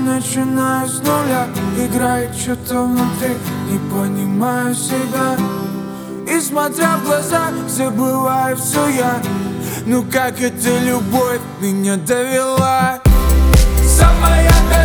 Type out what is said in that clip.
начинаю с нуля. Играет что-то внутри, не понимаю себя. И смотря в глаза, забываю все я. Ну как эта любовь меня довела. Самая